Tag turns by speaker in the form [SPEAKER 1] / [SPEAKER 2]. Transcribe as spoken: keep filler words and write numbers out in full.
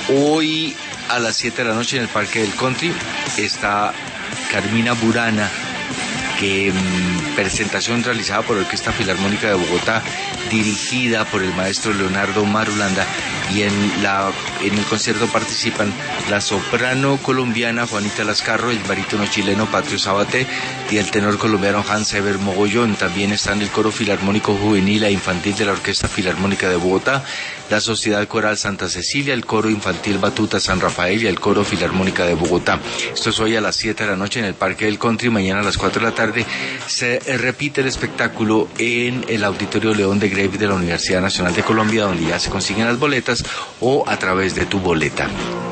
[SPEAKER 1] Hoy a las siete de la noche en el Parque del Country está Carmina Burana, que mmm, presentación realizada por la Orquesta Filarmónica de Bogotá, dirigida por el maestro Leonardo Marulanda, y en la en el concierto participan la soprano colombiana Juanita Lascarro, el barítono chileno Patrio Sabaté y el tenor colombiano Hans Eber Mogollón. También están el coro filarmónico juvenil e infantil de la Orquesta Filarmónica de Bogotá, la Sociedad Coral Santa Cecilia, el coro infantil Batuta San Rafael y el coro Filarmónica de Bogotá. Esto es hoy a las siete de la noche en el Parque del Country. Mañana a las cuatro de la tarde se repite el espectáculo en el Auditorio León de Grave de la Universidad Nacional de Colombia, donde ya se consiguen las boletas o a través de tu boleta.